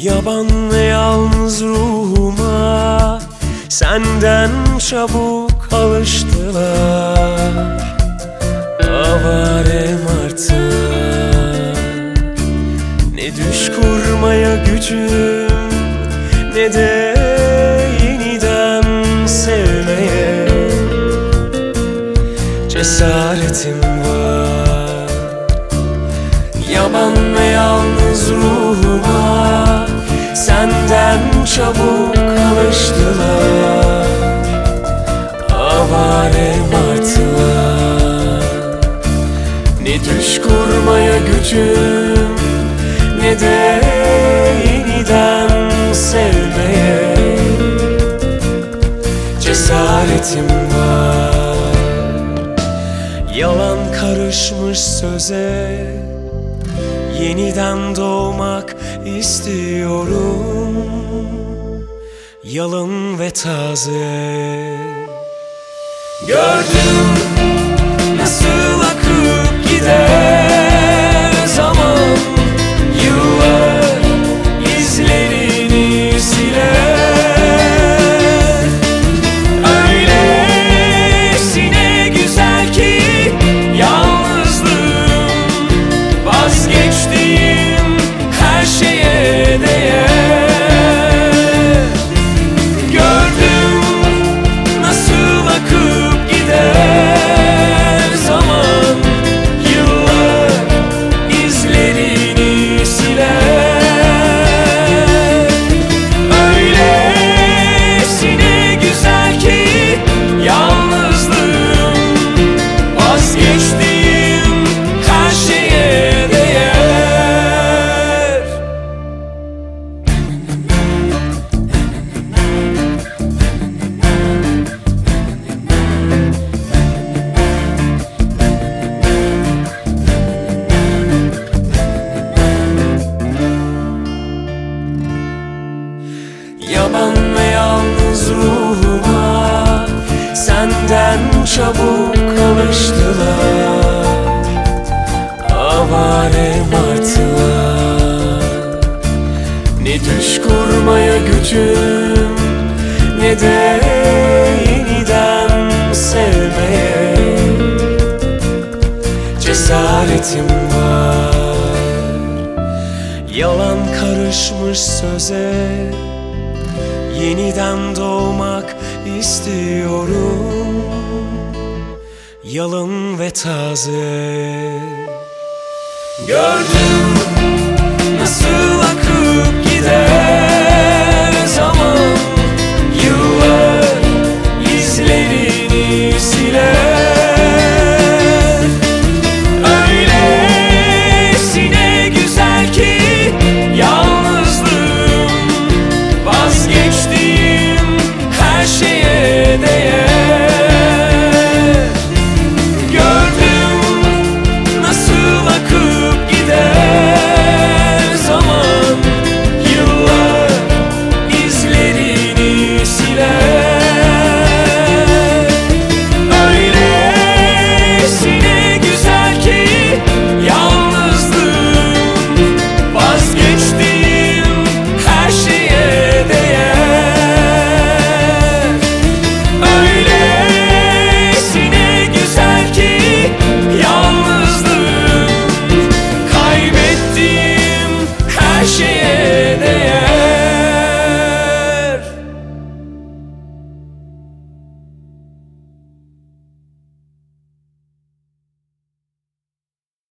Yaban ve yalnız ruhuma senden çabuk alıştılar. Avare martılar. Ne düş kurmaya gücüm, ne de yeniden sevmeye cesaretim var. Yaban ve yalnız ruhuma senden çabuk alıştılar. Avare martılar. Ne düş kurmaya gücüm, ne de yeniden sevmeye cesaretim var. Yalan karışmış söze, yeniden doğmak istiyorum. Yalın ve taze. Gördüm nasıl akıp gider zaman, yıllar izlerini siler. Öylesine güzel ki yalnızlığım, vazgeçtiğim her şeye değer. Gördüm nasıl akıp gider zaman, yıllar izlerini siler. Öylesine güzel ki yalnızlığım, vazgeçtiğim her şeye değer. Yaban ve yalnız ruhuma senden çabuk alıştılar. Avare martılar. Ne düş kurmaya gücüm, ne de yeniden sevmeye cesaretim var. Yalan karışmış söze, yeniden doğmak istiyorum. Yalın ve taze. Gördüm